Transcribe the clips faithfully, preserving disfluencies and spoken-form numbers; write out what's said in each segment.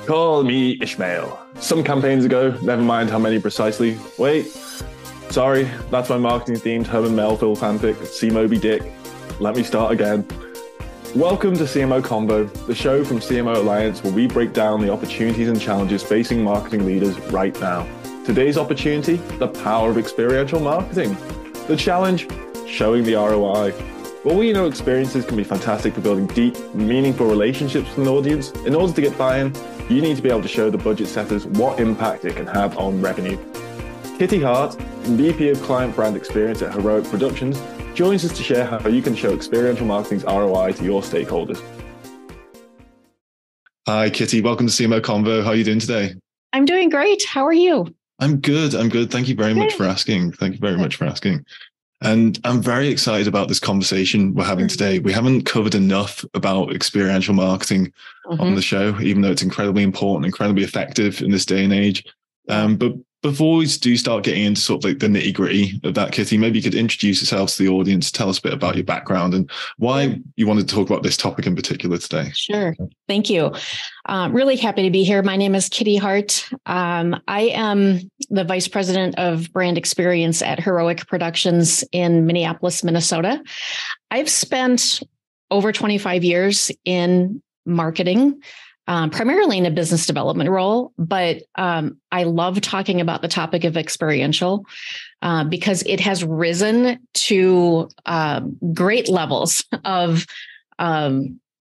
Call me Ishmael. Some campaigns ago, never mind how many precisely. Wait, sorry, that's my marketing-themed Herman Melville fanfic, C Moby Dick. Let me start again. Welcome to C M O Convo, the show from C M O Alliance where we break down the opportunities and challenges facing marketing leaders right now. Today's opportunity, the power of experiential marketing. The challenge, showing the R O I. Well, we know experiences can be fantastic for building deep, meaningful relationships with an audience. In order to get buy-in, you need to be able to show the budget setters what impact it can have on revenue. Kitty Hart, V P of Client Brand Experience at Heroic Productions, joins us to share how you can show experiential marketing's R O I to your stakeholders. Hi, Kitty. Welcome to C M O Convo. How are you doing today? I'm doing great. How are you? I'm good. I'm good. Thank you very much for asking. Thank you very much for asking. And I'm very excited about this conversation we're having today. We haven't covered enough about experiential marketing mm-hmm. on the show, even though it's incredibly important, incredibly effective in this day and age. Um, but before we do start getting into sort of like the nitty gritty of that, Kitty, maybe you could introduce yourself to the audience, tell us a bit about your background and why you wanted to talk about this topic in particular today. Sure. Thank you. Uh, really happy to be here. My name is Kitty Hart. Um, I am the Vice President of Brand Experience at Heroic Productions in Minneapolis, Minnesota. I've spent over twenty-five years in marketing, Um, primarily in a business development role, but um, I love talking about the topic of experiential uh, because it has risen to uh, great levels of um,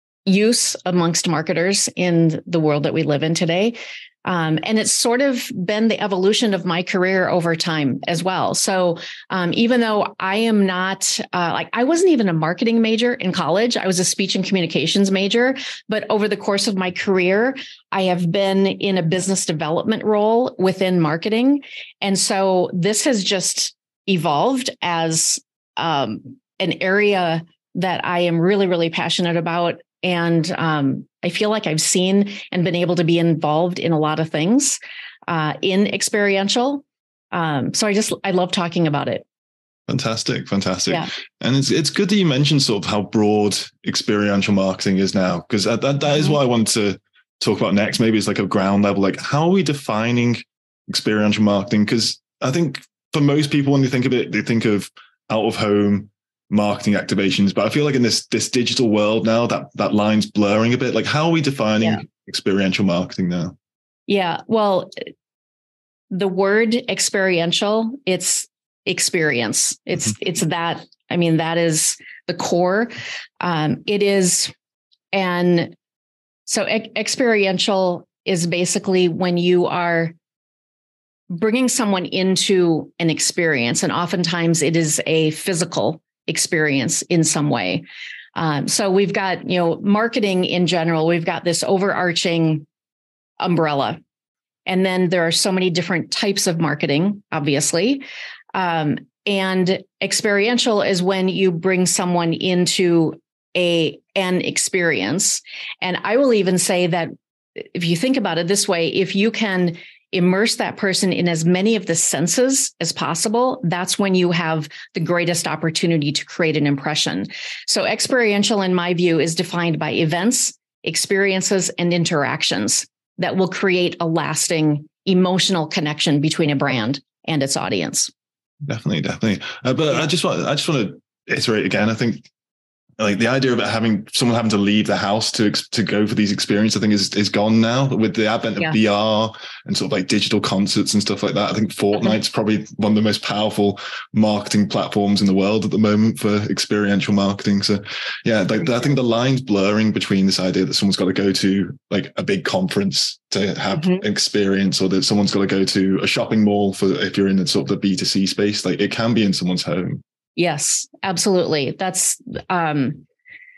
use amongst marketers in the world that we live in today. Um, and it's sort of been the evolution of my career over time as well. So um, even though I am not uh, like, I wasn't even a marketing major in college, I was a speech and communications major. But over the course of my career, I have been in a business development role within marketing. And so this has just evolved as um, an area that I am really, really passionate about. And um, I feel like I've seen and been able to be involved in a lot of things uh, in experiential. Um, so I just, I love talking about it. Fantastic. Fantastic. Yeah. And it's it's good that you mentioned sort of how broad experiential marketing is now, because that, that, that is what I want to talk about next. Maybe it's like a ground level, like how are we defining experiential marketing? Because I think for most people, when they think of it, they think of out of home marketing activations, but I feel like in this this digital world now that that line's blurring a bit. Like how are we defining yeah. experiential marketing now? Yeah, well, the word experiential, it's experience. It's mm-hmm. it's that. I mean, that is the core. Um, it is, and so ex- experiential is basically when you are bringing someone into an experience, and oftentimes it is a physical experience in some way. Um, so we've got, you know, marketing in general, we've got this overarching umbrella. And then there are so many different types of marketing, obviously. Um, and experiential is when you bring someone into a an experience. And I will even say that if you think about it this way, if you can immerse that person in as many of the senses as possible, that's when you have the greatest opportunity to create an impression. So experiential, in my view, is defined by events, experiences, and interactions that will create a lasting emotional connection between a brand and its audience. Definitely, definitely. Uh, but yeah. I just want, I just want to iterate again. I think like the idea about having someone having to leave the house to to go for these experiences, I think is is gone now with the advent of yeah. V R and sort of like digital concerts and stuff like that. I think Fortnite's probably one of the most powerful marketing platforms in the world at the moment for experiential marketing. So yeah, like I think the line's blurring between this idea that someone's got to go to like a big conference to have mm-hmm. an experience, or that someone's got to go to a shopping mall for if you're in the sort of the B two C space. Like it can be in someone's home. Yes, absolutely. That's um,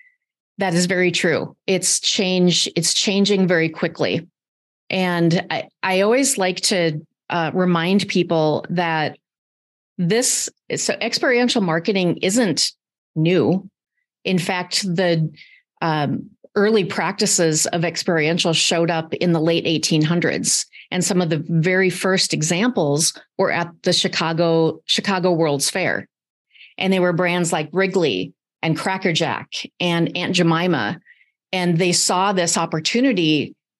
that is very true. It's change. It's changing very quickly, and I, I always like to uh, remind people that this so experiential marketing isn't new. In fact, the um, early practices of experiential showed up in the late eighteen hundreds, and some of the very first examples were at the Chicago Chicago World's Fair. And they were brands like Wrigley and Cracker Jack and Aunt Jemima. And they saw this opportunity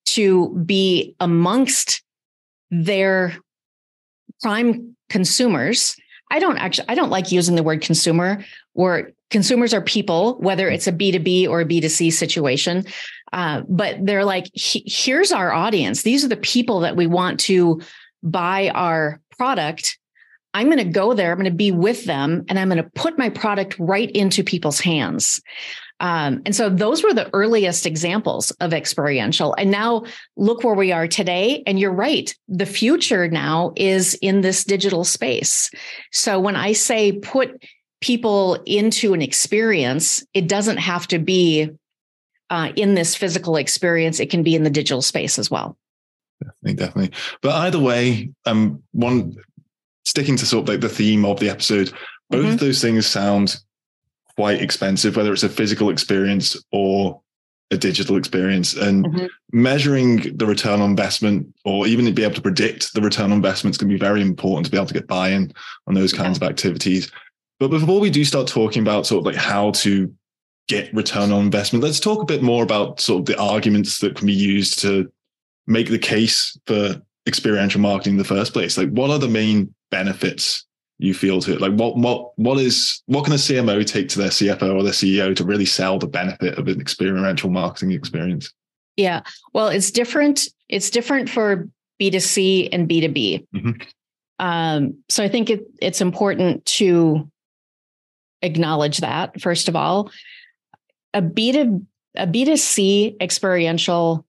to be amongst their prime consumers. I don't actually, I don't like using the word consumer, or consumers are people, whether it's a B two B or a B two C situation. Uh, but they're like, here's our audience. These are the people that we want to buy our product. I'm going to go there. I'm going to be with them, and I'm going to put my product right into people's hands. Um, and so those were the earliest examples of experiential. And now look where we are today. And you're right. The future now is in this digital space. So when I say put people into an experience, it doesn't have to be uh, in this physical experience. It can be in the digital space as well. Definitely, definitely. But either way, um, one sticking to sort of like the theme of the episode, both mm-hmm. of those things sound quite expensive, whether it's a physical experience or a digital experience. And mm-hmm. measuring the return on investment, or even to be able to predict the return on investment, is going to be very important to be able to get buy-in on those kinds yeah. of activities. But before we do start talking about sort of like how to get return on investment, let's talk a bit more about sort of the arguments that can be used to make the case for experiential marketing in the first place. Like, what are the main benefits you feel to it? Like, what what what is what can a C M O take to their C F O or their C E O to really sell the benefit of an experiential marketing experience? Yeah, well, it's different. It's different for B two C and B two B. Mm-hmm. Um, so I think it, it's important to acknowledge that, first of all. A B two a B two C experiential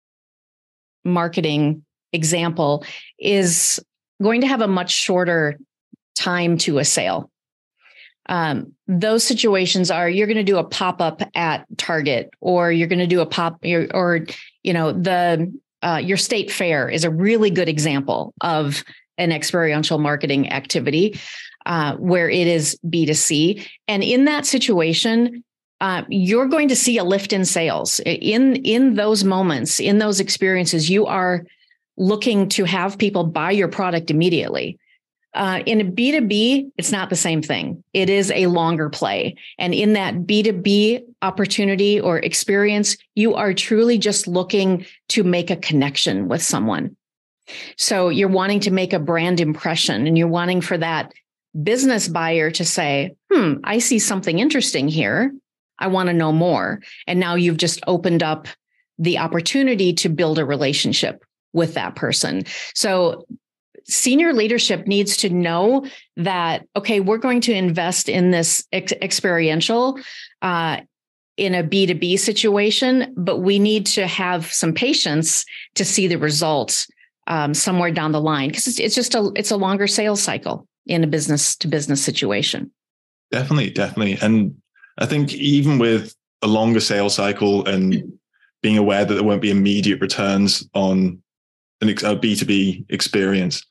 marketing example is going to have a much shorter time to a sale. Um, those situations are, you're going to do a pop-up at Target, or you're going to do a pop, or, or you know, the uh, your state fair is a really good example of an experiential marketing activity uh, where it is B two C. And in that situation, uh, you're going to see a lift in sales. In, in those moments, in those experiences, you are looking to have people buy your product immediately. Uh, in a B two B, it's not the same thing. It is a longer play. And in that B two B opportunity or experience, you are truly just looking to make a connection with someone. So you're wanting to make a brand impression, and you're wanting for that business buyer to say, hmm, I see something interesting here. I want to know more. And now you've just opened up the opportunity to build a relationship with that person. So senior leadership needs to know that, okay, we're going to invest in this ex- experiential uh, in a B two B situation, but we need to have some patience to see the results um, somewhere down the line, because it's, it's just a it's a longer sales cycle in a business to business situation. Definitely, definitely. And I think even with a longer sales cycle and being aware that there won't be immediate returns on an, a B two B experience,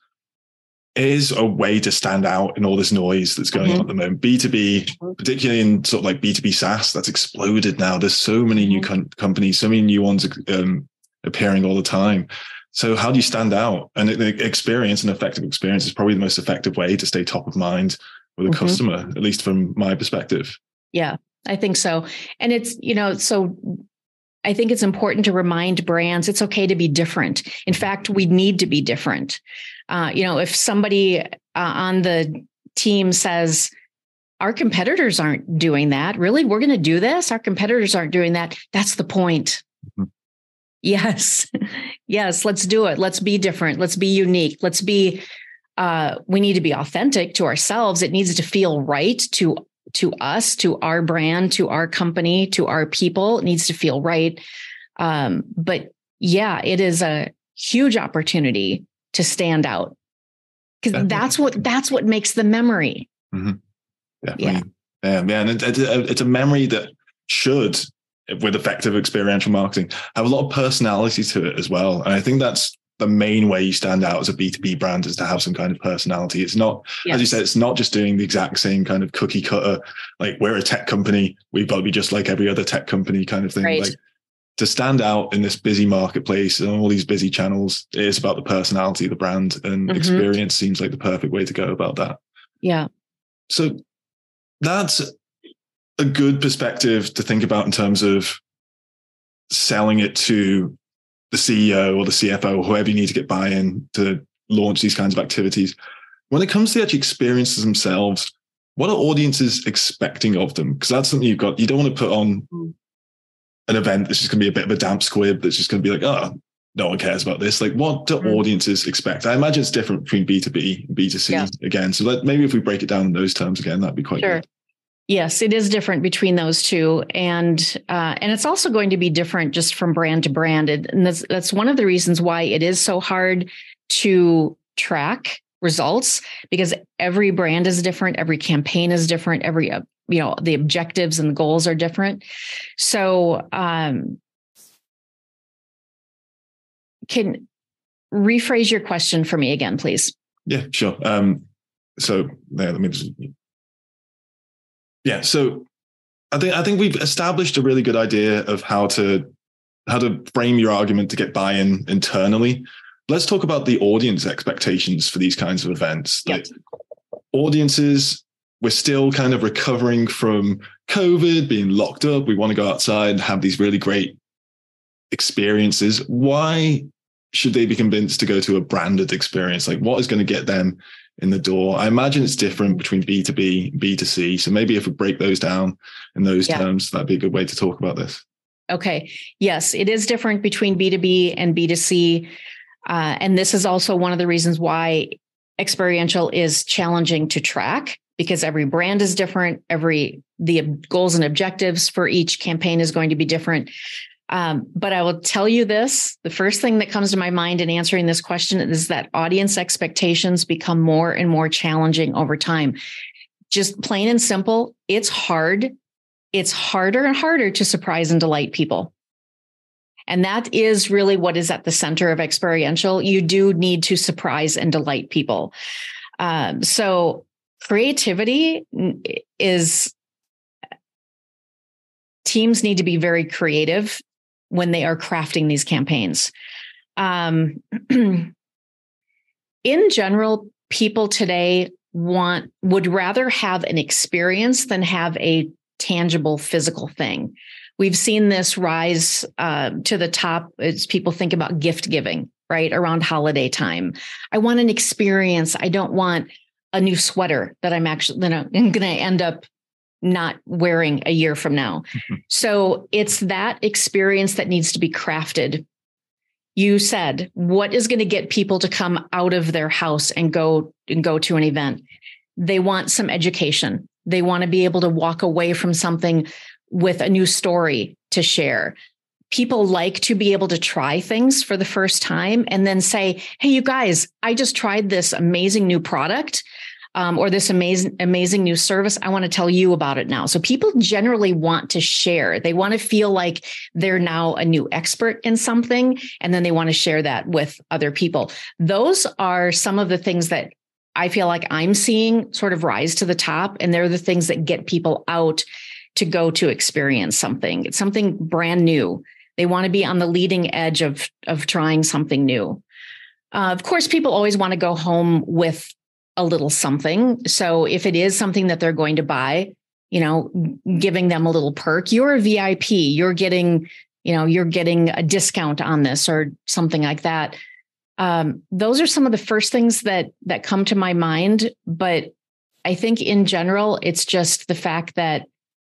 is a way to stand out in all this noise that's going mm-hmm. on at the moment. B two B, particularly in sort of like B two B SaaS, that's exploded now. There's so many new com- companies, so many new ones um, appearing all the time. So how do you stand out? And the experience, an effective experience, is probably the most effective way to stay top of mind with a mm-hmm. customer, at least from my perspective. Yeah, I think so. And it's, you know, so I think it's important to remind brands it's okay to be different. In fact, we need to be different. Uh, you know, if somebody uh, on the team says, our competitors aren't doing that, really, we're going to do this? Our competitors aren't doing that. That's the point. Mm-hmm. Yes. Yes. Let's do it. Let's be different. Let's be unique. Let's be, uh, we need to be authentic to ourselves. It needs to feel right to to us, to our brand, to our company, to our people. It needs to feel right. Um, but yeah, it is a huge opportunity to stand out, because that's what that's what makes the memory. Mm-hmm. Definitely. Yeah, yeah, and it, it, it's a memory that should, with effective experiential marketing, have a lot of personality to it as well. And I think that's the main way you stand out as a B two B brand, is to have some kind of personality. It's not, yes. as you said, it's not just doing the exact same kind of cookie cutter, like we're a tech company, we've got to be just like every other tech company kind of thing. Right. Like, to stand out in this busy marketplace and all these busy channels, it is about the personality of the brand, and mm-hmm. experience seems like the perfect way to go about that. Yeah. So that's a good perspective to think about in terms of selling it to the C E O or the C F O, or whoever you need to get buy-in to launch these kinds of activities. When it comes to the actual experiences themselves, what are audiences expecting of them? Because that's something you've got. You don't want to put on an event that's just going to be a bit of a damp squib that's just going to be like, oh, no one cares about this. Like, what do mm. audiences expect? I imagine it's different between B two B and B two C yeah. again. So let, maybe if we break it down in those terms again, that'd be quite sure. good. Yes, it is different between those two. And uh, and it's also going to be different just from brand to brand. And that's, that's one of the reasons why it is so hard to track results, because every brand is different. Every campaign is different. Every, uh, you know, the objectives and the goals are different. So um, can rephrase your question for me again, please? Yeah, sure. Um, so yeah, let me just... Yeah, so I think I think we've established a really good idea of how to how to frame your argument to get buy-in internally. Let's talk about the audience expectations for these kinds of events. Yep. Like, audiences, we're still kind of recovering from COVID, being locked up. We want to go outside and have these really great experiences. Why should they be convinced to go to a branded experience? Like, what is going to get them in the door? I imagine it's different between B two B and B two C. So maybe if we break those down in those yeah. terms, that'd be a good way to talk about this. Okay. Yes, it is different between B two B and B two C. Uh, and this is also one of the reasons why experiential is challenging to track, because every brand is different. Every, the goals and objectives for each campaign is going to be different. Um, but I will tell you this, the first thing that comes to my mind in answering this question is that audience expectations become more and more challenging over time. Just plain and simple, it's hard. It's harder and harder to surprise and delight people. And that is really what is at the center of experiential. You do need to surprise and delight people. Um, so creativity is, teams need to be very creative when they are crafting these campaigns. Um, in general, people today want, would rather have an experience than have a tangible physical thing. We've seen this rise uh, to the top as people think about gift giving, right? Around holiday time. I want an experience. I don't want a new sweater that I'm actually gonna, I'm going to end up not wearing a year from now. Mm-hmm. So it's that experience that needs to be crafted. You said, what is going to get people to come out of their house and go and go to an event? They want some education. They want to be able to walk away from something with a new story to share. People like to be able to try things for the first time and then say, hey, you guys, I just tried this amazing new product um, or this amazing, amazing new service. I want to tell you about it now. So people generally want to share. They want to feel like they're now a new expert in something, and then they want to share that with other people. Those are some of the things that I feel like I'm seeing sort of rise to the top, and they're the things that get people out to go to experience something. It's something brand new. They want to be on the leading edge of, of trying something new. Uh, of course, people always want to go home with a little something. So if it is something that they're going to buy, you know, giving them a little perk, you're a V I P, you're getting, you know, you're getting a discount on this or something like that. Um, those are some of the first things that that come to my mind. But I think in general, it's just the fact that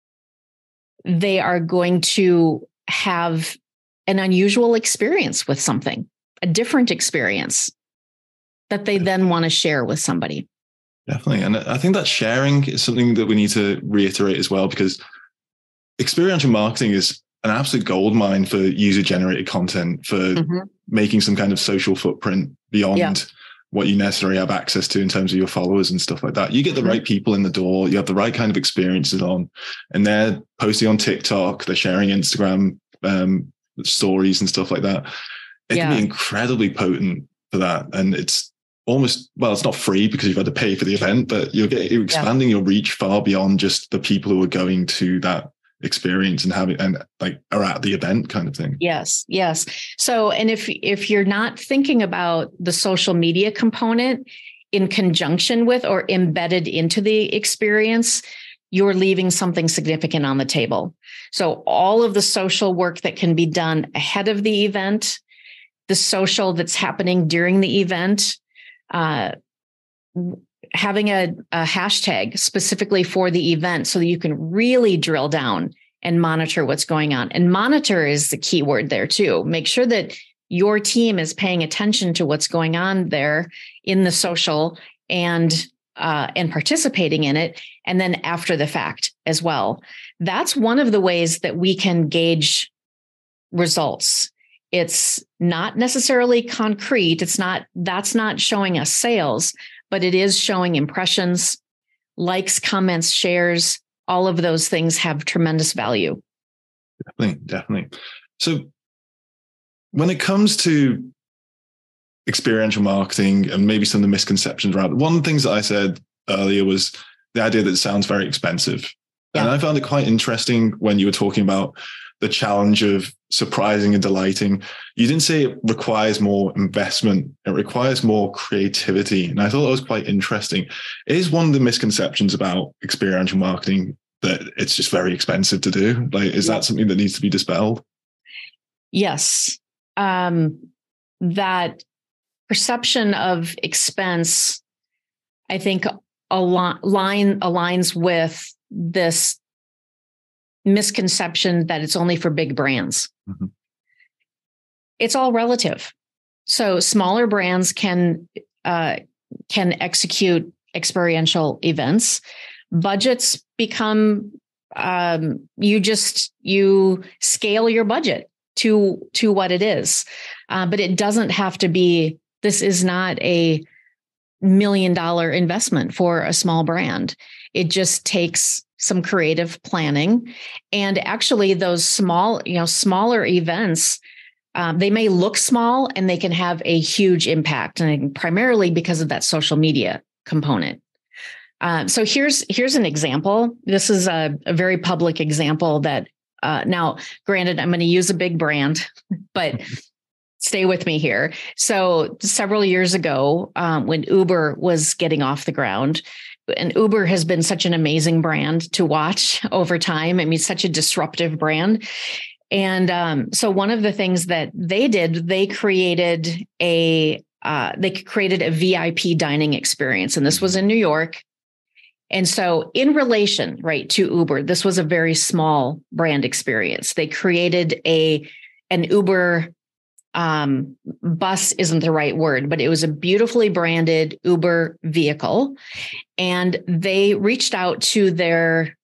they are going to have an unusual experience with something, a different experience that they then want to share with somebody. Definitely. And I think that sharing is something that we need to reiterate as well, because experiential marketing is an absolute goldmine for user-generated content, for mm-hmm. making some kind of social footprint beyond yeah. what you necessarily have access to in terms of your followers and stuff like that. You get the mm-hmm. right people in the door, you have the right kind of experiences on, and they're posting on TikTok, they're sharing Instagram um, stories and stuff like that. It yeah. can be incredibly potent for that. And it's almost, well, it's not free because you've had to pay for the event, but you're, getting, you're expanding yeah. your reach far beyond just the people who are going to that experience and having and like are at the event kind of thing. Yes, yes. So, and if if you're not thinking about the social media component in conjunction with or embedded into the experience, you're leaving something significant on the table. So all of the social work that can be done ahead of the event, the social that's happening during the event, uh, having a, a hashtag specifically for the event so that you can really drill down and monitor what's going on. And monitor is the key word there too. Make sure that your team is paying attention to what's going on there in the social and uh, and participating in it. And then after the fact as well. That's one of the ways that we can gauge results. It's not necessarily concrete. It's not, that's not showing us sales, but it is showing impressions, likes, comments, shares. All of those things have tremendous value. Definitely, definitely. So when it comes to experiential marketing and maybe some of the misconceptions around it, one of the things that I said earlier was the idea that it sounds very expensive. Yeah. And I found it quite interesting when you were talking about the challenge of surprising and delighting. You didn't say it requires more investment. It requires more creativity. And I thought that was quite interesting. It is one of the misconceptions about experiential marketing that it's just very expensive to do. Like, is yeah. that something that needs to be dispelled? Yes. Um, that perception of expense, I think, align, aligns with this misconception that it's only for big brands. Mm-hmm. It's all relative. So smaller brands can uh, can execute experiential events. Budgets become um, you just you scale your budget to to what it is, uh, but it doesn't have to be. This is not a million dollar investment for a small brand. It just takes some creative planning. And actually those small, you know, smaller events, um, they may look small and they can have a huge impact, and primarily because of that social media component. Um, so here's, here's an example. This is a, a very public example that uh, now, granted, I'm going to use a big brand, but stay with me here. So several years ago, um, when Uber was getting off the ground, and Uber has been such an amazing brand to watch over time. I mean, such a disruptive brand. And um, so one of the things that they did, they created a uh, they created a V I P dining experience. And this was in New York. And so in relation, right, to Uber, this was a very small brand experience. They created a an Uber Um, bus isn't the right word, but it was a beautifully branded Uber vehicle. And they reached out to their,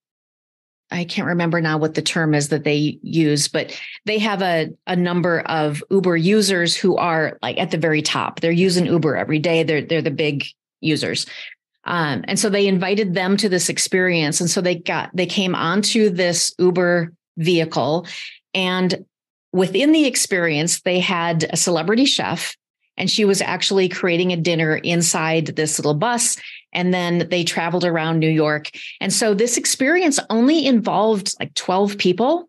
I can't remember now what the term is that they use, but they have a, a number of Uber users who are like at the very top. They're using Uber every day. They're, they're the big users. Um, and so they invited them to this experience. And so they got, they came onto this Uber vehicle, and within the experience, they had a celebrity chef, and she was actually creating a dinner inside this little bus. And then they traveled around New York. And so this experience only involved like twelve people.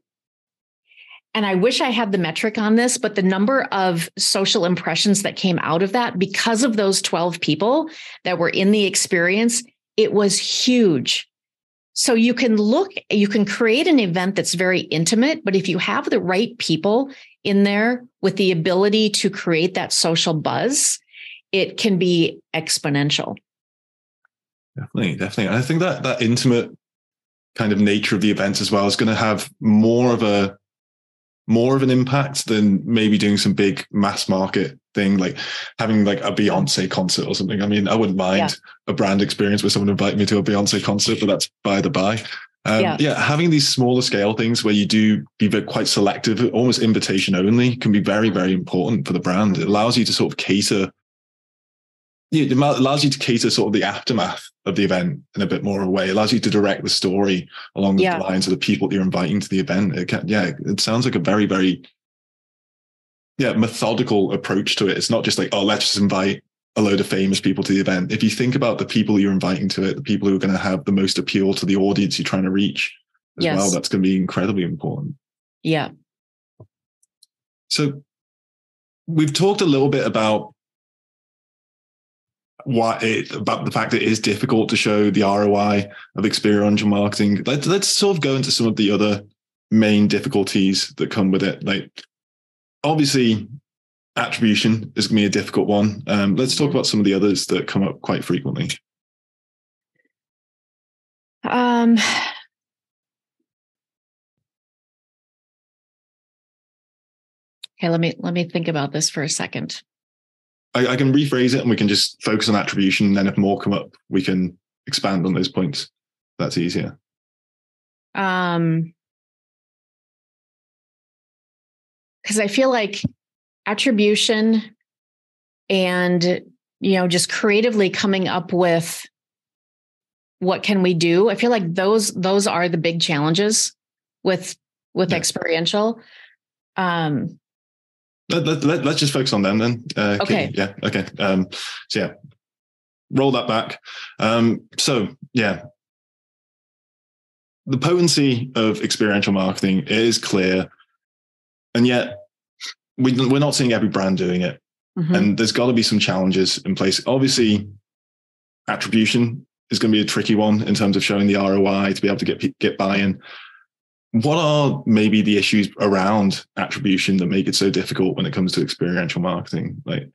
And I wish I had the metric on this, but the number of social impressions that came out of that because of those twelve people that were in the experience, it was huge. So you can look, you can create an event that's very intimate, but if you have the right people in there with the ability to create that social buzz, it can be exponential. Definitely, definitely. I think that that intimate kind of nature of the event as well is going to have more of a more of an impact than maybe doing some big mass market thing, like having like a Beyonce concert or something. I mean, I wouldn't mind yeah. a brand experience where someone invited me to a Beyonce concert, but that's by the by. Um, yeah. yeah, having these smaller scale things where you do be quite selective, almost invitation only, can be very, very important for the brand. It allows you to sort of cater, it allows you to cater sort of the aftermath of the event in a bit more of a way. It allows you to direct the story along the yeah. lines of the people that you're inviting to the event. It can, yeah, it sounds like a very, very yeah methodical approach to it. It's not just like, oh, let's just invite a load of famous people to the event. If you think about the people you're inviting to it, the people who are going to have the most appeal to the audience you're trying to reach as yes. well, that's going to be incredibly important. Yeah. So we've talked a little bit about why it, about the fact that it is difficult to show the R O I of experiential marketing. Let's, let's sort of go into some of the other main difficulties that come with it. Like, obviously, attribution is going to be a difficult one. Um, let's talk about some of the others that come up quite frequently. Um, okay, let me let me think about this for a second. I, I can rephrase it and we can just focus on attribution. And then if more come up, we can expand on those points. That's easier. Um, because I feel like attribution and, you know, just creatively coming up with what can we do? I feel like those those are the big challenges with with yeah. experiential. Um, let, let, let, let's just focus on them then. Uh, okay. Yeah. Okay. Um, so yeah, roll that back. Um, so yeah, the potency of experiential marketing is clear, and yet we, we're not seeing every brand doing it. Mm-hmm. And there's got to be some challenges in place. Obviously, attribution is going to be a tricky one in terms of showing the R O I to be able to get get buy-in. What are maybe the issues around attribution that make it so difficult when it comes to experiential marketing? Like,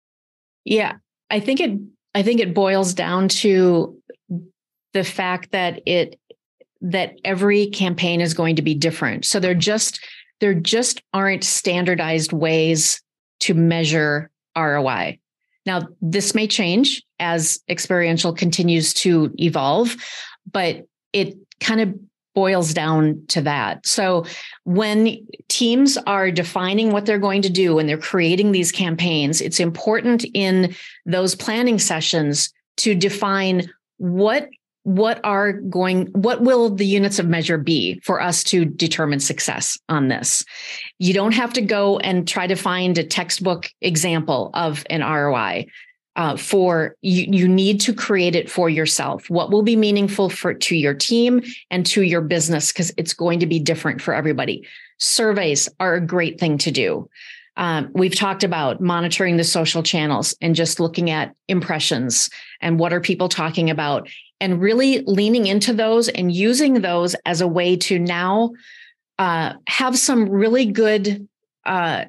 yeah, I think it. I think it boils down to the fact that it that every campaign is going to be different. So there just there just aren't standardized ways to measure R O I. Now, this may change as experiential continues to evolve, but it kind of boils down to that. So when teams are defining what they're going to do and they're creating these campaigns, it's important in those planning sessions to define what what are going, what will the units of measure be for us to determine success on this? You don't have to go and try to find a textbook example of an R O I. Uh, for you, you need to create it for yourself. What will be meaningful for to your team and to your business, because it's going to be different for everybody. Surveys are a great thing to do. Um, we've talked about monitoring the social channels and just looking at impressions and what are people talking about, and really leaning into those and using those as a way to now uh, have some really good uh,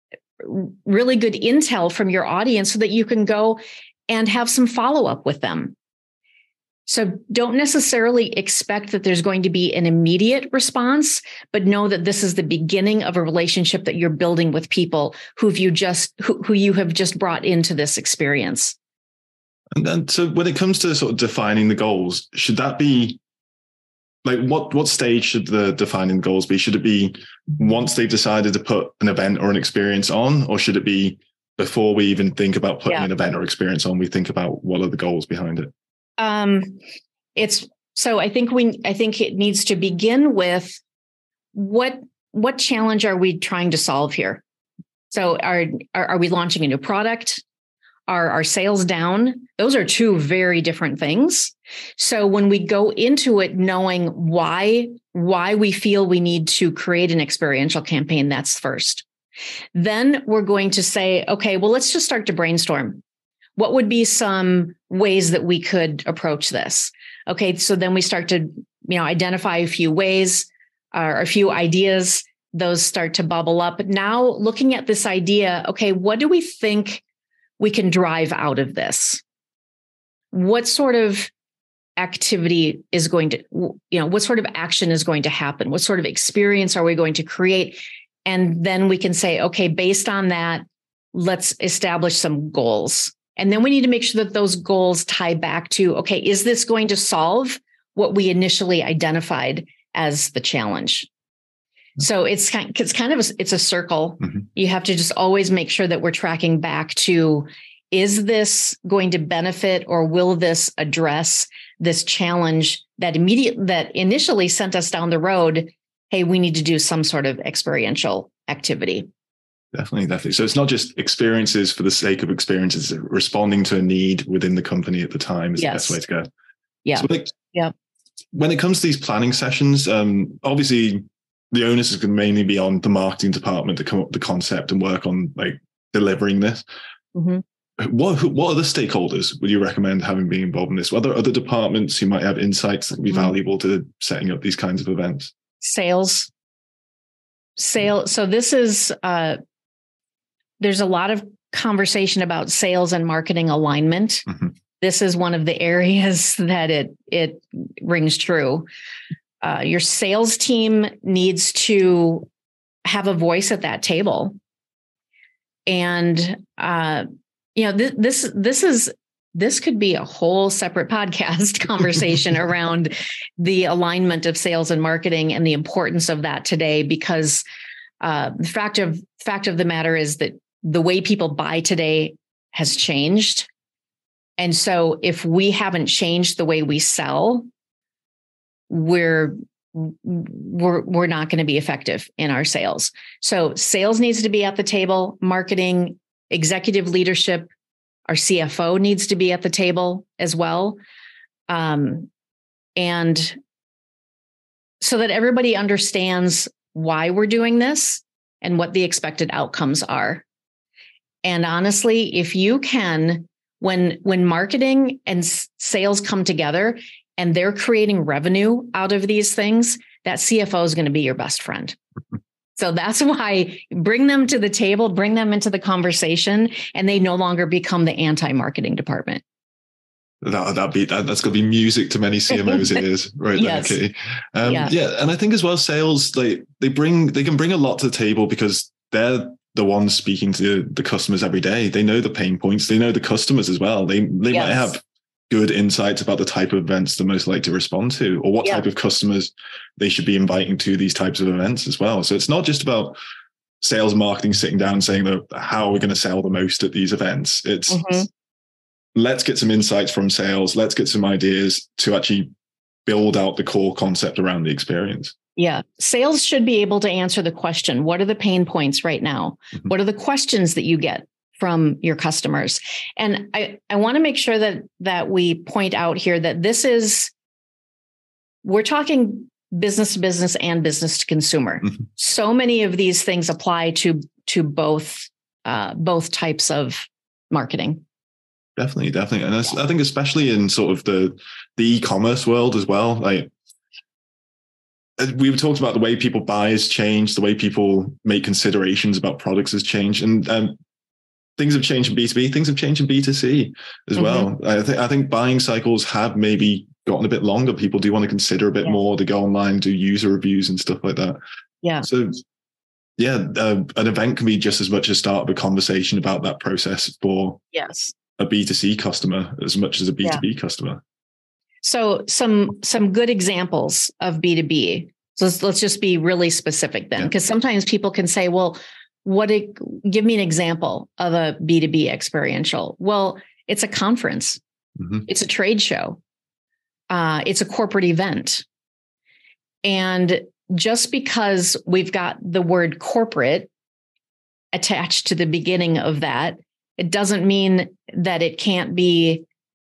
really good intel from your audience so that you can go and have some follow-up with them. So don't necessarily expect that there's going to be an immediate response, but know that this is the beginning of a relationship that you're building with people who you just who, who you have just brought into this experience. And then, so when it comes to sort of defining the goals, should that be like what what stage should the defining goals be? Should it be once they've decided to put an event or an experience on, or should it be before we even think about putting yeah. an event or experience on, we think about what are the goals behind it? Um, it's so I think we I think it needs to begin with what what challenge are we trying to solve here? So are are, are we launching a new product? Are our sales down? Those are two very different things. So when we go into it knowing why, why we feel we need to create an experiential campaign, that's first. Then we're going to say, okay, well, let's just start to brainstorm. What would be some ways that we could approach this? Okay, so then we start to, you know, identify a few ways or a few ideas. Those start to bubble up. But now looking at this idea, okay, what do we think we can drive out of this? What sort of activity is going to, you know, what sort of action is going to happen? What sort of experience are we going to create? And then we can say, okay, based on that, let's establish some goals. And then we need to make sure that those goals tie back to, okay, is this going to solve what we initially identified as the challenge? So it's kind, it's kind of a, it's a circle. Mm-hmm. You have to just always make sure that we're tracking back to, is this going to benefit or will this address this challenge that immediate that initially sent us down the road? Hey, we need to do some sort of experiential activity. Definitely, definitely. So it's not just experiences for the sake of experiences, responding to a need within the company at the time is yes. the best way to go. Yeah. So like, yeah. When it comes to these planning sessions, um, obviously the onus is going to mainly be on the marketing department to come up with the concept and work on like delivering this. Mm-hmm. What what other stakeholders would you recommend having been involved in this? What other other departments who might have insights that would be mm-hmm. valuable to setting up these kinds of events? Sales. Sale. So this is uh, there's a lot of conversation about sales and marketing alignment. Mm-hmm. This is one of the areas that it it rings true. Uh, your sales team needs to have a voice at that table. And, uh, you know, th- this, this is, this could be a whole separate podcast conversation around the alignment of sales and marketing and the importance of that today, because uh, the fact of fact of the matter is that the way people buy today has changed. And so if we haven't changed the way we sell, we're we're we're not going to be effective in our sales. So sales needs to be at the table, marketing, executive leadership, our C F O needs to be at the table as well. Um, and so that everybody understands why we're doing this and what the expected outcomes are. And honestly, if you can, when when marketing and sales come together and they're creating revenue out of these things, that C F O is going to be your best friend. So that's why bring them to the table, bring them into the conversation, and they no longer become the anti-marketing department. That that'd be that, that's going to be music to many C M Os' ears, right Yes. there, Kitty. Um, yeah. yeah, and I think as well, sales like they bring they can bring a lot to the table because they're the ones speaking to the customers every day. They know the pain points. They know the customers as well. They they Yes. might have good insights about the type of events they're most likely to respond to, or what yeah. type of customers they should be inviting to these types of events as well. So it's not just about sales marketing sitting down and saying that how are we going to sell the most at these events. It's mm-hmm. let's get some insights from sales. Let's get some ideas to actually build out the core concept around the experience. Yeah. Sales should be able to answer the question, what are the pain points right now? Mm-hmm. What are the questions that you get from your customers? And I, I want to make sure that that we point out here that this is, we're talking business to business and business to consumer. Mm-hmm. So many of these things apply to, to both, uh, both types of marketing. Definitely, definitely. And I think especially in sort of the, the e-commerce world as well, like we talked about the way people buy has changed, the way people make considerations about products has changed. And um, things have changed in B two B, things have changed in B two C as mm-hmm. well. I think I think buying cycles have maybe gotten a bit longer. People do want to consider a bit yeah. more. They go online, do user reviews and stuff like that. Yeah. So yeah, uh, an event can be just as much a start of a conversation about that process for yes. a B two C customer as much as a B two B yeah. customer. So some some good examples of B two B. So let's, let's just be really specific then, because yeah. sometimes people can say, well, what it, give me an example of a B two B experiential. Well, it's a conference. Mm-hmm. It's a trade show. Uh, it's a corporate event. And just because we've got the word corporate attached to the beginning of that, it doesn't mean that it can't be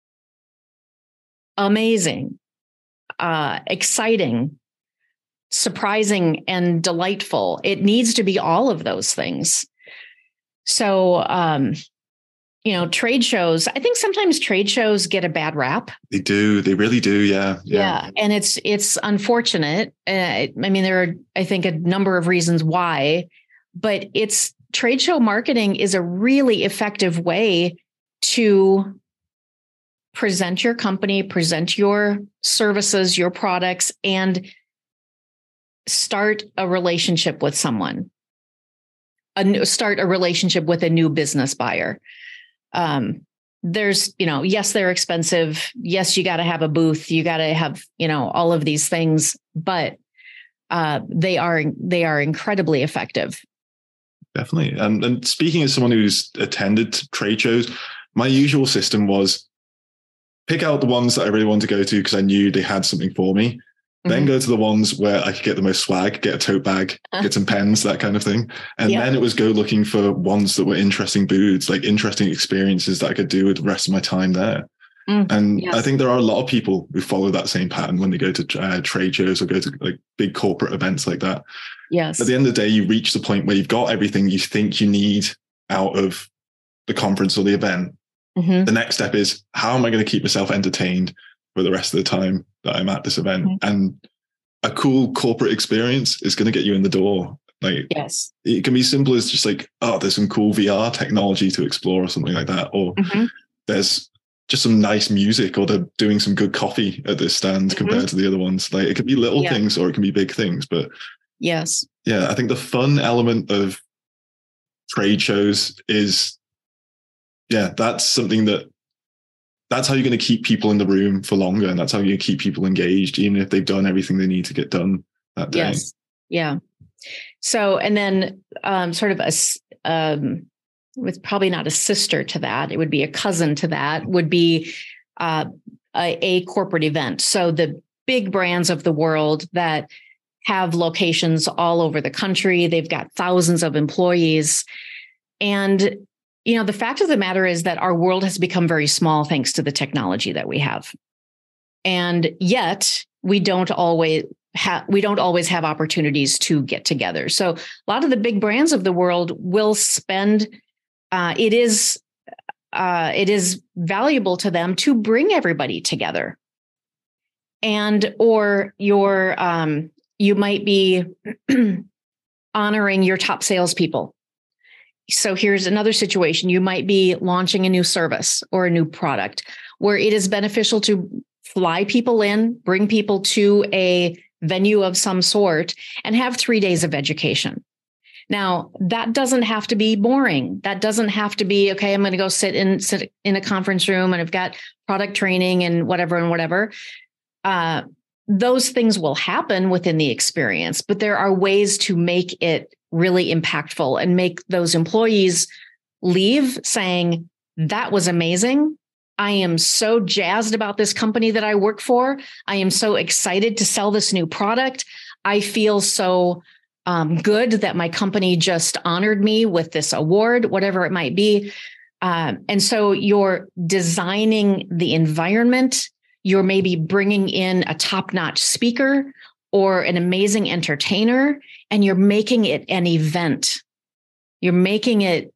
amazing, uh, exciting, surprising, and delightful. It needs to be all of those things. So, um, you know, trade shows, I think sometimes trade shows get a bad rap. They do. They really do. Yeah. Yeah. yeah. And it's, it's unfortunate. Uh, I mean, there are, I think, a number of reasons why, but it's trade show marketing is a really effective way to present your company, present your services, your products, and start a relationship with someone, a new, start a relationship with a new business buyer. Um, there's, you know, yes, they're expensive. Yes, you got to have a booth. You got to have, you know, all of these things, but uh, they are, they are incredibly effective. Definitely. And, and speaking as someone who's attended trade shows, my usual system was pick out the ones that I really wanted to go to because I knew they had something for me. Then mm-hmm. go to the ones where I could get the most swag, get a tote bag, uh, get some pens, that kind of thing. And yeah. then it was go looking for ones that were interesting booths, like interesting experiences that I could do with the rest of my time there. Mm, and yes. I think there are a lot of people who follow that same pattern when they go to uh, trade shows or go to like big corporate events like that. Yes. At the end of the day, you reach the point where you've got everything you think you need out of the conference or the event. Mm-hmm. The next step is, how am I going to keep myself entertained for the rest of the time that I'm at this event? Mm-hmm. And a cool corporate experience is going to get you in the door Like, yes, it can be simple as just like, oh, there's some cool V R technology to explore or something like that. Or mm-hmm. there's just some nice music, or they're doing some good coffee at this stand mm-hmm. compared to the other ones. Like, it can be little yeah. things or it can be big things. But yes, yeah, I think the fun element of trade shows is, yeah, that's something that, that's how you're going to keep people in the room for longer. And that's how you keep people engaged, even if they've done everything they need to get done that day. Yes. Yeah. So, and then um, sort of a, um, with probably not a sister to that, it would be a cousin to that, would be uh, a, a corporate event. So the big brands of the world that have locations all over the country, they've got thousands of employees. And, you know, the fact of the matter is that our world has become very small thanks to the technology that we have. And yet we don't always have, we don't always have opportunities to get together. So a lot of the big brands of the world will spend, uh, it is, uh, it is valuable to them to bring everybody together. And, or your, um, you might be honoring your top salespeople. So here's another situation. You might be launching a new service or a new product where it is beneficial to fly people in, bring people to a venue of some sort, and have three days of education. Now, that doesn't have to be boring. That doesn't have to be, okay, I'm going to go sit in, sit in a conference room and I've got product training and whatever and whatever. Uh, those things will happen within the experience, but there are ways to make it really impactful and make those employees leave saying, that was amazing. I am so jazzed about this company that I work for. I am so excited to sell this new product. I feel so um, good that my company just honored me with this award, whatever it might be. Um, and so you're designing the environment. You're maybe bringing in a top-notch speaker or an amazing entertainer, and you're making it an event. You're making it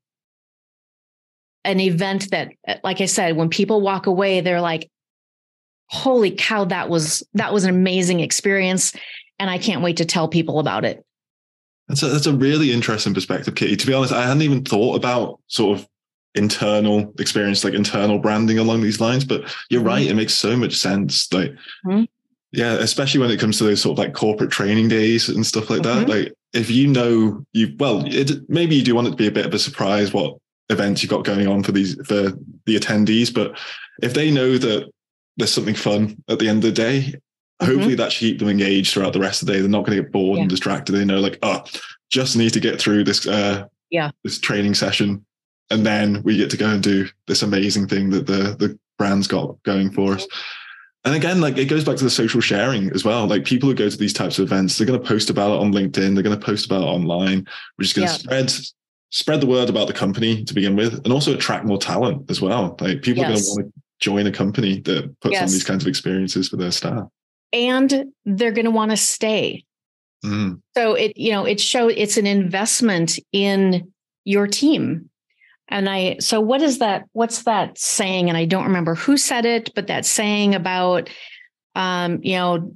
an event that, like I said, when people walk away, they're like, holy cow, that was, that was an amazing experience. And I can't wait to tell people about it. That's a, that's a really interesting perspective, Kitty. To be honest, I hadn't even thought about sort of internal experience, like internal branding along these lines, but you're mm-hmm. right. It makes so much sense. Like, mm-hmm. yeah, especially when it comes to those sort of like corporate training days and stuff like mm-hmm. that. Like, if you know, you, well, it, maybe you do want it to be a bit of a surprise what events you've got going on for these, for the attendees, but if they know that there's something fun at the end of the day, mm-hmm. hopefully that should keep them engaged throughout the rest of the day. They're not going to get bored yeah. and distracted. They know, like, oh, just need to get through this, uh, yeah, this training session. And then we get to go and do this amazing thing that the, the brand's got going for us. And again, like, it goes back to the social sharing as well. Like, people who go to these types of events, they're going to post about it on LinkedIn. They're going to post about it online, which is going to yeah. spread, spread the word about the company to begin with, and also attract more talent as well. Like, people yes. are going to want to join a company that puts yes. on these kinds of experiences for their staff. And they're going to want to stay. Mm. So it, you know, it show it's an investment in your team. And I, so what is that? What's that saying? And I don't remember who said it, but that saying about, um, you know,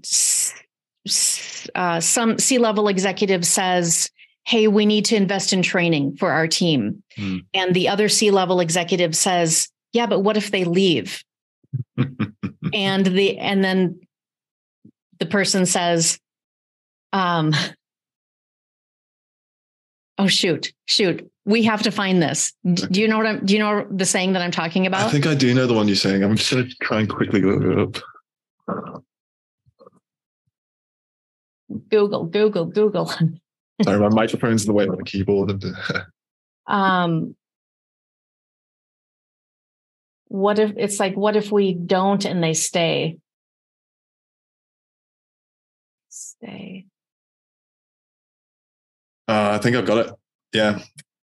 uh, some C-level executive says, hey, we need to invest in training for our team. Mm. And the other C-level executive says, yeah, but what if they leave? and the, and then the person says, um, oh, shoot, shoot. We have to find this. Do you know what I'm, do you know the saying that I'm talking about? I think I do know the one you're saying. I'm just going to try and quickly look it up. Google, Google, Google. Sorry, my microphone's in the way of the keyboard. um, what if it's like, what if we don't and they stay? Stay. Uh, I think I've got it. Yeah.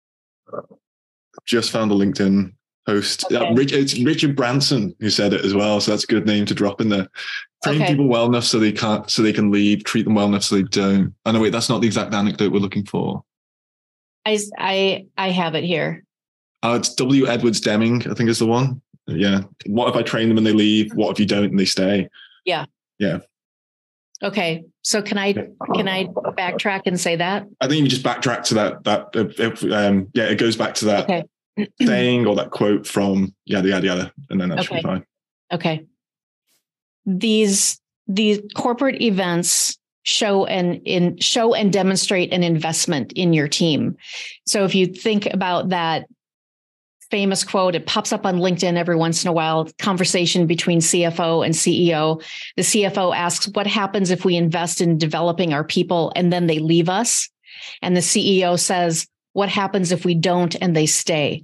Just found a LinkedIn post. Okay. Yeah, Rich, it's Richard Branson who said it as well. So that's a good name to drop in there. Train okay. people well enough so they can't, so they can leave. Treat them well enough so they don't. Oh no, wait, that's not the exact anecdote we're looking for. I I I have it here. Uh, it's W. Edwards Deming, I think is the one. Yeah. What if I train them and they leave? What if you don't and they stay? Yeah. Yeah. Okay. So can I can I backtrack and say that? I think you just backtrack to that that if, um, yeah, it goes back to that okay. saying or that quote from yada yada yada, and then that should okay. be fine. Okay. These these corporate events show and in show and demonstrate an investment in your team. So if you think about that famous quote, it pops up on LinkedIn every once in a while, conversation between C F O and C E O. The C F O asks, what happens if we invest in developing our people and then they leave us? And the C E O says, what happens if we don't and they stay?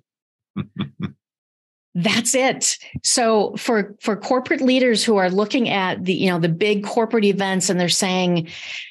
That's it. So for, for corporate leaders who are looking at the, you know, the big corporate events and they're saying,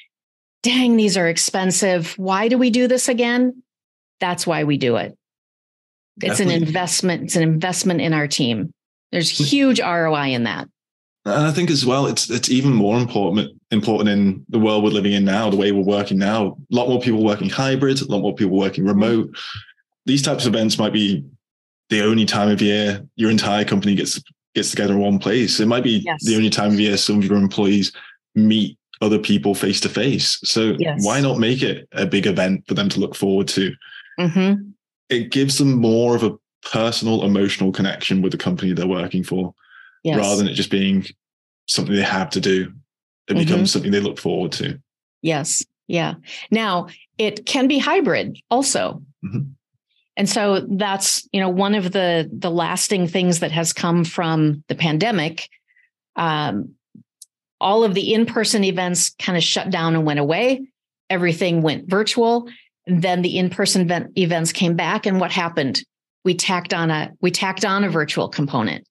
dang, these are expensive. Why do we do this again? That's why we do it. It's Definitely. an investment. It's an investment in our team. There's huge R O I in that. And I think as well, it's it's even more important important in the world we're living in now, the way we're working now. A lot more people working hybrid, a lot more people working remote. Mm-hmm. These types of events might be the only time of year your entire company gets gets together in one place. It might be yes. the only time of year some of your employees meet other people face to face. So yes. why not make it a big event for them to look forward to? Mm-hmm. It gives them more of a personal, emotional connection with the company they're working for, yes. rather than it just being something they have to do. It mm-hmm. becomes something they look forward to. Yes. Yeah. Now, it can be hybrid also. Mm-hmm. And so that's, you know, one of the, the lasting things that has come from the pandemic. Um, all of the in-person events kind of shut down and went away. Everything went virtual. Then the in-person event, events came back, and what happened? We tacked on a we tacked on a virtual component.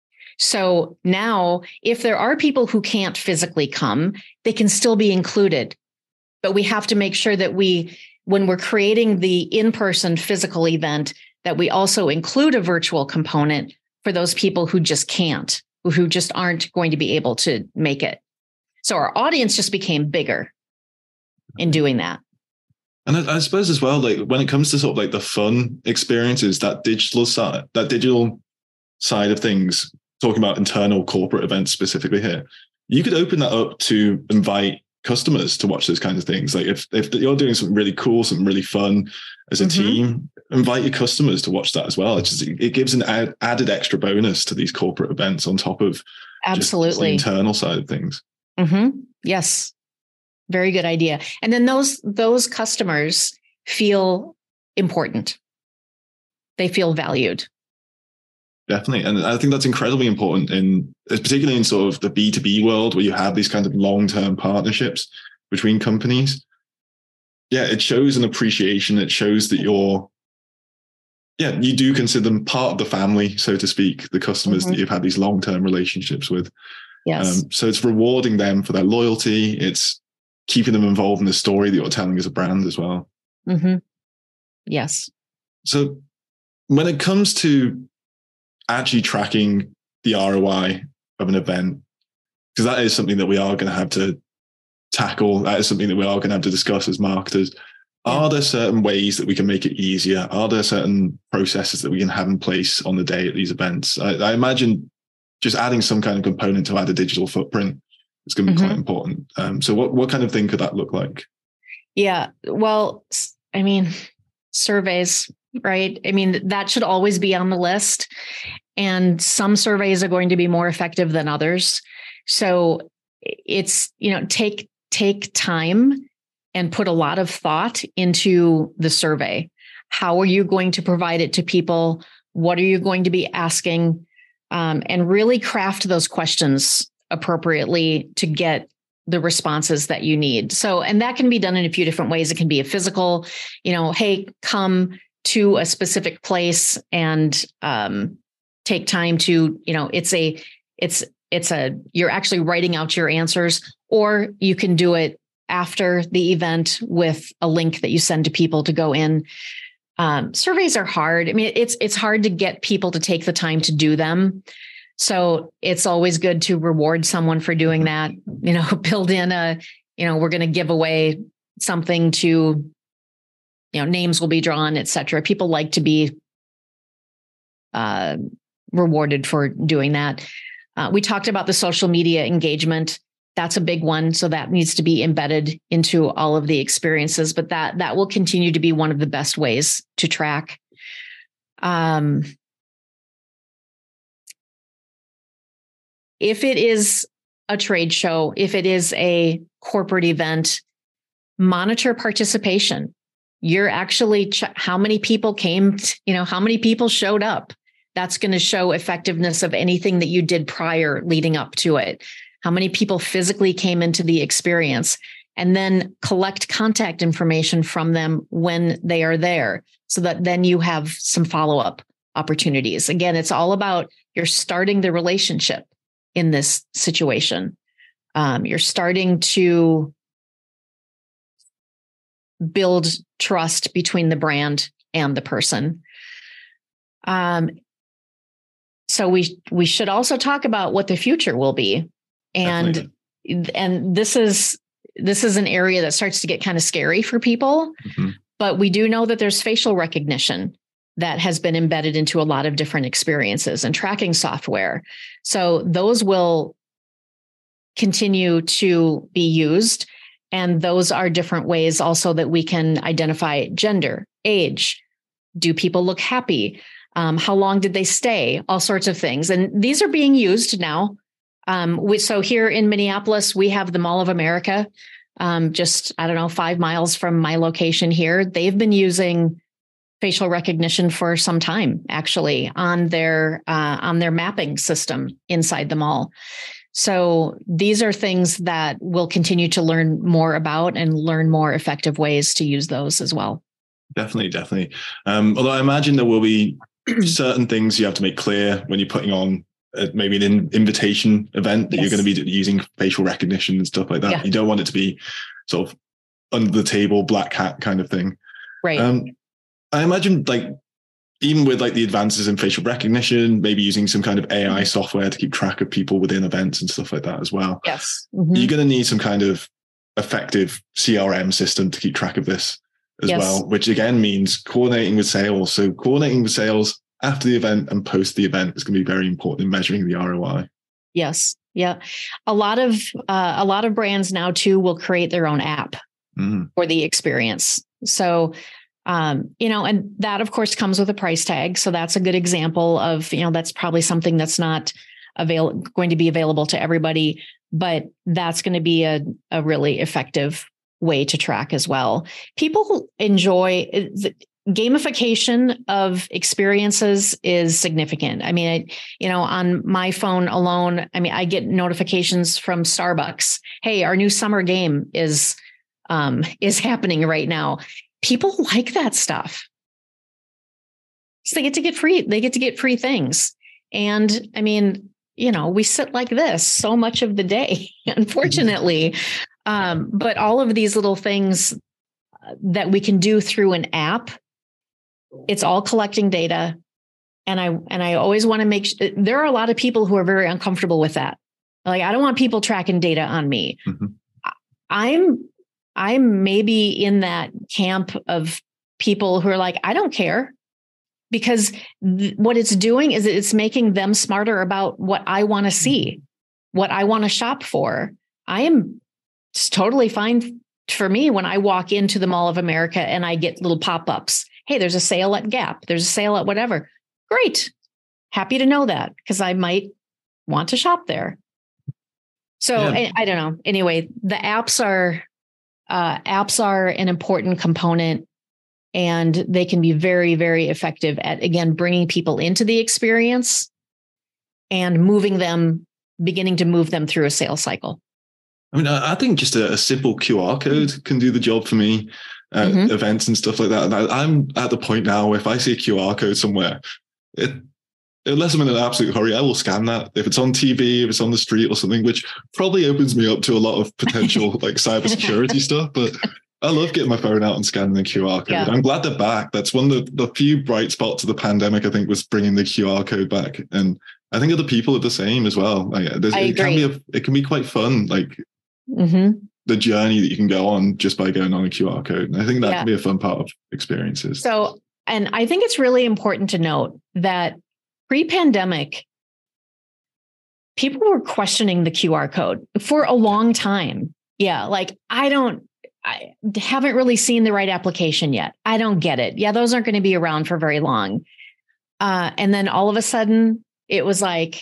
So now, if there are people who can't physically come, they can still be included. But we have to make sure that we, when we're creating the in-person physical event, that we also include a virtual component for those people who just can't, who just aren't going to be able to make it. So our audience just became bigger in doing that. And I, I suppose as well, like when it comes to sort of like the fun experiences, that digital side, that digital side of things, talking about internal corporate events specifically here, you could open that up to invite customers to watch those kinds of things. Like if if you're doing something really cool, something really fun as a mm-hmm. team, invite your customers to watch that as well. It just it gives an ad, added extra bonus to these corporate events on top of absolutely just the internal side of things. Mm-hmm. Yes. Very good idea. And then those those customers feel important. They feel valued. Definitely. And I think that's incredibly important in, particularly in sort of the B two B world where you have these kind of long-term partnerships between companies. Yeah, it shows an appreciation. It shows that you're, yeah, you do consider them part of the family, so to speak, the customers mm-hmm. that you've had these long-term relationships with. Yes. Um, so it's rewarding them for their loyalty. It's keeping them involved in the story that you're telling as a brand as well. Mm-hmm. Yes. So when it comes to actually tracking the R O I of an event, because that is something that we are going to have to tackle, that is something that we are going to have to discuss as marketers. Yeah. Are there certain ways that we can make it easier? Are there certain processes that we can have in place on the day at these events? I, I imagine just adding some kind of component to add a digital footprint is going to be mm-hmm. quite important. Um, so what, what kind of thing could that look like? Yeah, well, I mean, surveys, right? I mean, that should always be on the list. And some surveys are going to be more effective than others. So it's, you know, take, take time and put a lot of thought into the survey. How are you going to provide it to people? What are you going to be asking? Um, and really craft those questions appropriately to get the responses that you need. So, and that can be done in a few different ways. It can be a physical, you know, hey, come to a specific place and um, take time to, you know, it's a, it's, it's a, you're actually writing out your answers, or you can do it after the event with a link that you send to people to go in. Um, surveys are hard. I mean, it's, it's hard to get people to take the time to do them. So it's always good to reward someone for doing that, you know, build in a, you know, we're going to give away something to, you know, names will be drawn, et cetera. People like to be uh, rewarded for doing that. Uh, we talked about the social media engagement. That's a big one. So that needs to be embedded into all of the experiences, but that that will continue to be one of the best ways to track. Um, if it is a trade show, if it is a corporate event, monitor participation. You're actually, ch- how many people came, t- you know, how many people showed up? That's going to show effectiveness of anything that you did prior leading up to it. How many people physically came into the experience, and then collect contact information from them when they are there, so that then you have some follow-up opportunities. Again, it's all about you're starting the relationship in this situation. Um, you're starting to build trust between the brand and the person. Um, so we we should also talk about what the future will be. And Definitely. and this is this is an area that starts to get kind of scary for people. Mm-hmm. But we do know that there's facial recognition that has been embedded into a lot of different experiences and tracking software. So those will continue to be used. And those are different ways also that we can identify gender, age. Do people look happy? Um, how long did they stay? All sorts of things. And these are being used now. Um, we, so here in Minneapolis, we have the Mall of America, um, just, I don't know, five miles from my location here. They've been using facial recognition for some time, actually, on their uh, on their mapping system inside the mall. So these are things that we'll continue to learn more about and learn more effective ways to use those as well. Definitely, definitely. Um, although I imagine there will be certain things you have to make clear when you're putting on uh, maybe an in- invitation event that yes. you're going to be using facial recognition and stuff like that. Yeah. You don't want it to be sort of under the table, black hat kind of thing. Right. Um, I imagine like even with like the advances in facial recognition, maybe using some kind of A I mm-hmm. software to keep track of people within events and stuff like that as well. Yes. Mm-hmm. You're going to need some kind of effective C R M system to keep track of this as yes. well, which again means coordinating with sales. So coordinating with sales after the event and post the event is going to be very important in measuring the R O I. Yes. Yeah. A lot of, uh, a lot of brands now too will create their own app mm. for the experience. So Um, you know, and that, of course, comes with a price tag. So that's a good example of, you know, that's probably something that's not avail- going to be available to everybody, but that's going to be a, a really effective way to track as well. People enjoy the gamification of experiences is significant. I mean, I, you know, on my phone alone, I mean, I get notifications from Starbucks. Hey, our new summer game is, um, is happening right now. People like that stuff. So they get to get free, they get to get free things. And I mean, you know, we sit like this so much of the day, unfortunately. Um, but all of these little things that we can do through an app, it's all collecting data. And I, and I always want to make sure there are a lot of people who are very uncomfortable with that. Like, I don't want people tracking data on me. Mm-hmm. I'm, I'm maybe in that camp of people who are like, I don't care, because th- what it's doing is it's making them smarter about what I want to see, what I want to shop for. I am it's totally fine for me when I walk into the Mall of America and I get little pop-ups. Hey, there's a sale at Gap. There's a sale at whatever. Great. Happy to know that, because I might want to shop there. So yeah. I, I don't know. Anyway, the apps are Uh, apps are an important component, and they can be very, very effective at, again, bringing people into the experience and moving them, beginning to move them through a sales cycle. I mean, I think just a, a simple Q R code can do the job for me at mm-hmm. events and stuff like that. And I, I'm at the point now where if I see a Q R code somewhere, it, unless I'm in an absolute hurry, I will scan that. If it's on T V, if it's on the street or something, which probably opens me up to a lot of potential like cybersecurity stuff. But I love getting my phone out and scanning the Q R code. Yeah. I'm glad they're back. That's one of the, the few bright spots of the pandemic, I think, was bringing the Q R code back. And I think other people are the same as well. Like, it agree. can be a, it can be quite fun, like mm-hmm. the journey that you can go on just by going on a Q R code. And I think that yeah. can be a fun part of experiences. So, and I think it's really important to note that pre-pandemic, people were questioning the Q R code for a long time. Yeah. Like, I don't, I haven't really seen the right application yet. I don't get it. Yeah. Those aren't going to be around for very long. Uh, and then all of a sudden it was like,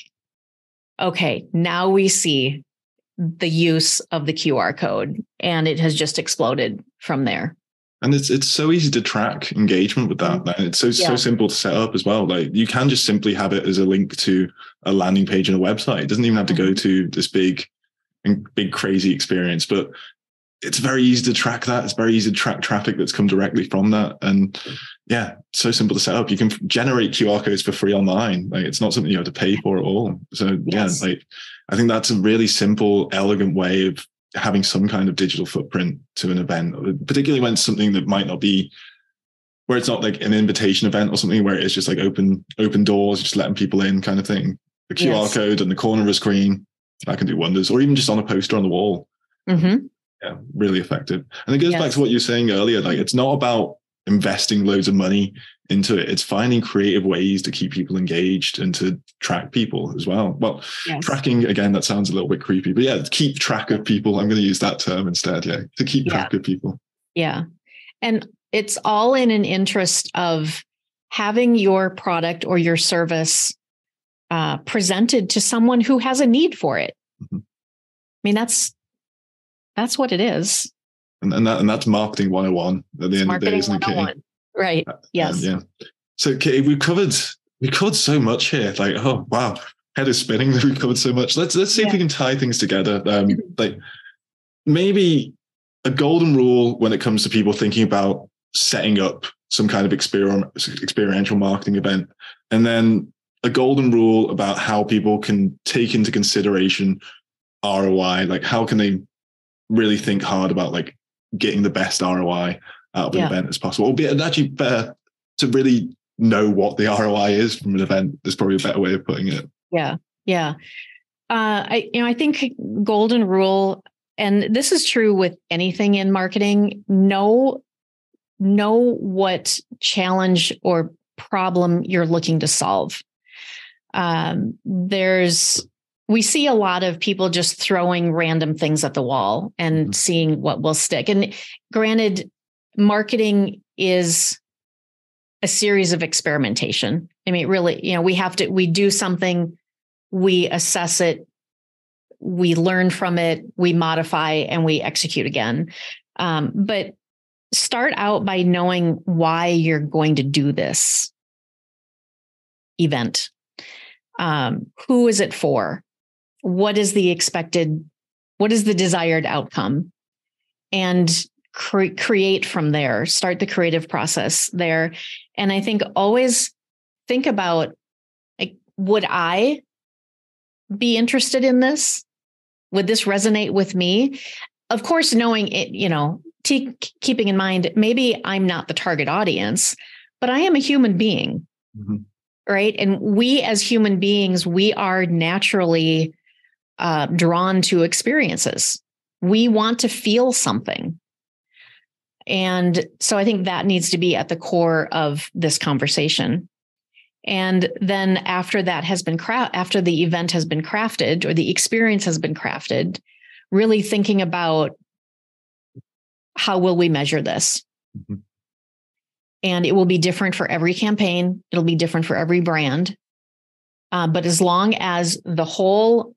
okay, now we see the use of the Q R code, and it has just exploded from there. And it's it's so easy to track engagement with that. Mm-hmm. It's so yeah. so simple to set up as well. Like, you can just simply have it as a link to a landing page on a website. It doesn't even have to mm-hmm. go to this big, big crazy experience. But it's very easy to track that. It's very easy to track traffic that's come directly from that. And yeah, so simple to set up. You can generate Q R codes for free online. Like, it's not something you have to pay for at all. So yes. yeah, like I think that's a really simple, elegant way of having some kind of digital footprint to an event, particularly when it's something that might not be, where it's not like an invitation event or something where it's just like open open doors, just letting people in kind of thing. The Q R yes. code on the corner of a screen, that can do wonders, or even just on a poster on the wall. Mm-hmm. Yeah, really effective. And it goes yes. back to what you were saying earlier. Like, it's not about investing loads of money into it. It's finding creative ways to keep people engaged and to track people as well. Well, yes. tracking, again, that sounds a little bit creepy, but yeah, keep track of people. I'm going to use that term instead. Yeah, to keep yeah. track of people. Yeah. And it's all in an interest of having your product or your service uh, presented to someone who has a need for it. Mm-hmm. I mean, that's that's what it is. And, and that and that's marketing one oh one at the end of the day, isn't it, Kitty? Right. Yes. Um, yeah. So, Kitty, we've covered we covered so much here. Like, oh wow, head is spinning. We covered so much. Let's let's see yeah. if we can tie things together. Um, like maybe a golden rule when it comes to people thinking about setting up some kind of exper- experiential marketing event, and then a golden rule about how people can take into consideration R O I. Like, how can they really think hard about like getting the best R O I out of an yeah. event as possible? Or be actually better to really know what the R O I is from an event. There's probably a better way of putting it. Yeah. Yeah. Uh, I, you know, I think golden rule, and this is true with anything in marketing, know, know what challenge or problem you're looking to solve. Um, there's, we see a lot of people just throwing random things at the wall and mm-hmm. seeing what will stick. And granted, marketing is a series of experimentation. I mean, really, you know, we have to, we do something, we assess it, we learn from it, we modify, and we execute again. Um, but start out by knowing why you're going to do this event. Um, who is it for? What is the expected, what is the desired outcome? And cre- create from there, start the creative process there. And I think always think about, like, would I be interested in this? Would this resonate with me? Of course, knowing it, you know, t- keeping in mind, maybe I'm not the target audience, but I am a human being, mm-hmm. right? And we as human beings, we are naturally uh, drawn to experiences. We want to feel something. And so I think that needs to be at the core of this conversation. And then after that has been cra- after the event has been crafted or the experience has been crafted, really thinking about how will we measure this? Mm-hmm. And it will be different for every campaign. It'll be different for every brand. Uh, but as long as the whole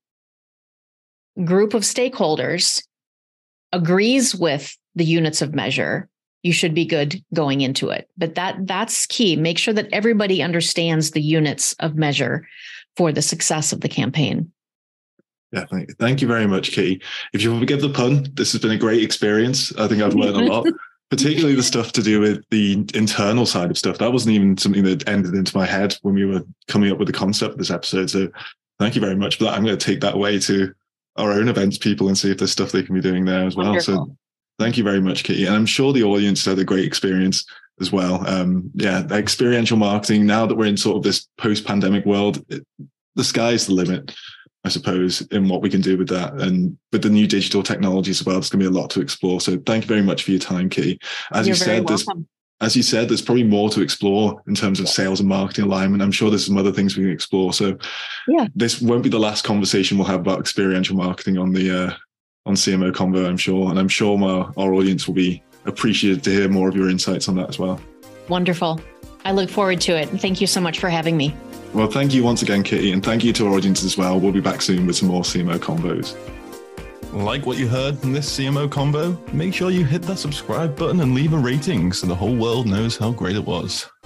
group of stakeholders agrees with the units of measure, you should be good going into it. But that that's key. Make sure that everybody understands the units of measure for the success of the campaign. Definitely. Thank you very much, Kitty. If you forgive the pun, this has been a great experience. I think I've learned a lot, particularly the stuff to do with the internal side of stuff. That wasn't even something that entered into my head when we were coming up with the concept of this episode. So thank you very much for that. I'm going to take that away to our own events people and see if there's stuff they can be doing there as well. Wonderful. So thank you very much, Kitty. And I'm sure the audience had a great experience as well. Um, yeah, experiential marketing, now that we're in sort of this post-pandemic world, it, the sky's the limit, I suppose, in what we can do with that. And with the new digital technologies as well, there's going to be a lot to explore. So thank you very much for your time, Kitty. As You're you said, welcome. as you said, there's probably more to explore in terms of sales and marketing alignment. I'm sure there's some other things we can explore. So yeah, this won't be the last conversation we'll have about experiential marketing on the uh, on C M O Convo, I'm sure. And I'm sure my, our audience will be appreciative to hear more of your insights on that as well. Wonderful. I look forward to it. Thank you so much for having me. Well, thank you once again, Kitty, and thank you to our audience as well. We'll be back soon with some more C M O Convos. Like what you heard from this C M O Convo? Make sure you hit that subscribe button and leave a rating so the whole world knows how great it was.